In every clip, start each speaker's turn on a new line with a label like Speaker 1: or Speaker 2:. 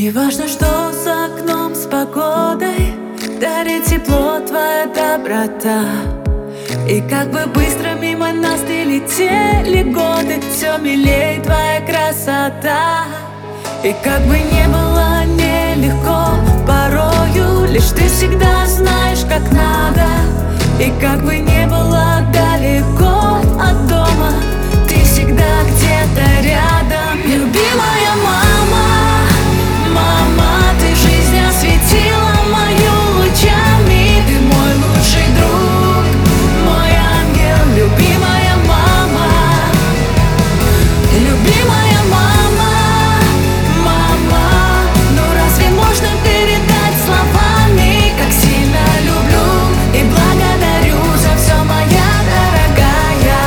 Speaker 1: Не важно, что за окном с погодой, дарит тепло твоя доброта. И как бы быстро мимо нас не летели годы, все милей твоя красота. И как бы не было нелегко порою, лишь ты всегда знаешь, как надо. И как бы не было далеко от дома, ты всегда где-то рядом. Любимая мама, мама, ты жизнь осветила мою лучами. Ты мой лучший друг, мой ангел. Любимая мама, любимая мама, мама. Ну разве можно передать словами, как сильно люблю и благодарю за все, моя дорогая.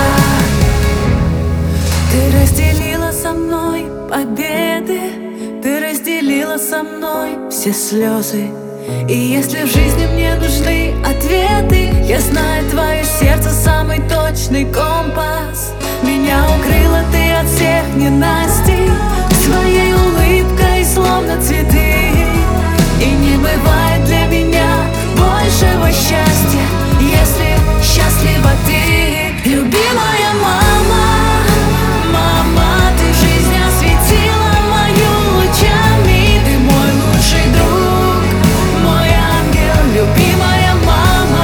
Speaker 1: Ты разделила со мной победы, ты разделила со мной все слезы. И если в жизни мне нужны ответы, я знаю, твое сердце самый точный компас. Меня укрыла ты от всех ненастей своей улыбкой, словно цветы. И не бывает для меня большего счастья, если счастлива ты. Любимая мама, мама, ты жизнь осветила мою лучами. Ты мой лучший друг, мой ангел. Любимая мама,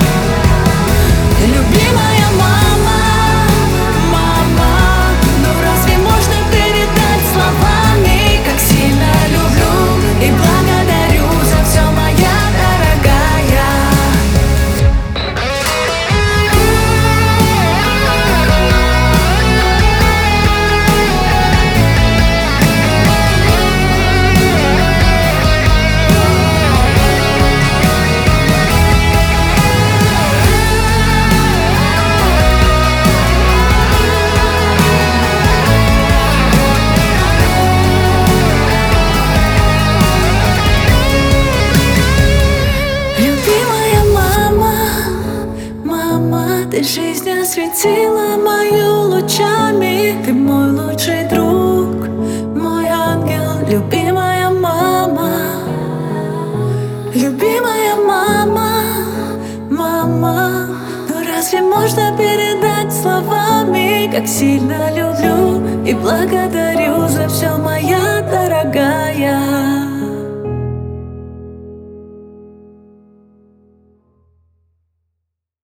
Speaker 1: любимая мама, мама. Ну разве можно передать словами, как сильно люблю и благодарю за все, моя дорогая. Любимая мама, мама, ты жизнь осветила мою лучами. Ты мой лучший друг, мой ангел. Любимая мама, любимая мама, мама. Ну разве можно передать словами, как сильно люблю и благодарю